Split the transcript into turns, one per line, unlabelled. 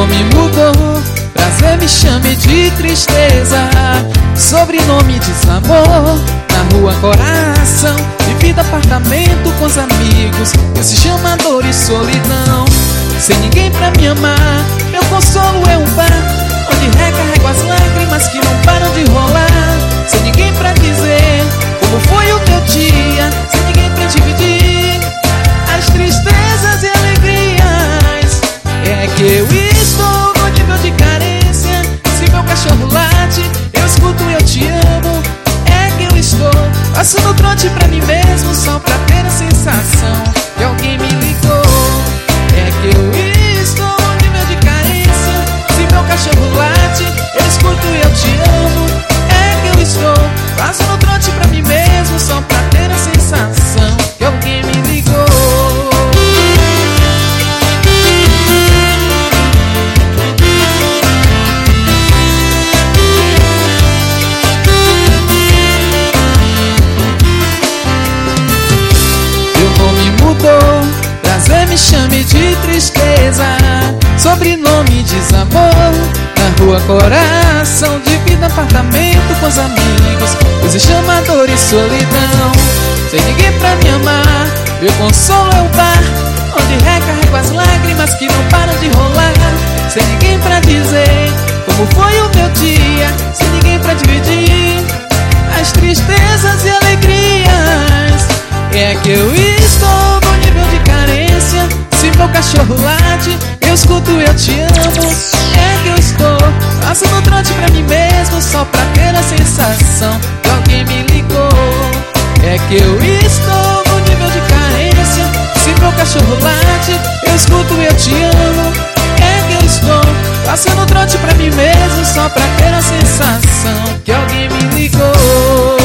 nome mudou, prazer me chame de tristeza, sobrenome desamor, na rua coração, divido apartamento com os amigos, que se chama dor e solidão. Sem ninguém pra me amar, meu consolo é um bar, onde recarrego as lágrimas que não param de rolar. Sem ninguém pra dizer como foi o teu dia, sem ninguém pra dividir as tristezas e alegrias. É que eu estou no nível de carência, se meu cachorro late, eu escuto eu te amo. É que eu estou passando trote pra mim mesmo, só pra ter a sensação que alguém me ligou. É que eu estou no nível de carência, se meu cachorro late, eu escuto eu te amo. É que eu estou passando trote pra mim mesmo, só pra ter a sensação que alguém me ligou. Prazer me chame de tristeza, sobrenome desamor, na rua coração, divido apartamento com os amigos, que se chama dor e solidão. Sem ninguém pra me amar, meu consolo é o bar, onde recarrego as lágrimas que não param de rolar. Sem ninguém pra dizer como foi o meu dia, sem ninguém pra dividir as tristezas e alegrias. É que eu estou no nível de carência, se meu cachorro late, eu escuto eu te amo. É que eu estou passando trote pra mim mesmo, só pra ter a sensação que alguém me ligou. É que eu estou no nível de carência, se meu cachorro late, eu escuto eu te amo. É que eu estou passando trote pra mim mesmo, só pra ter a sensação que alguém me ligou.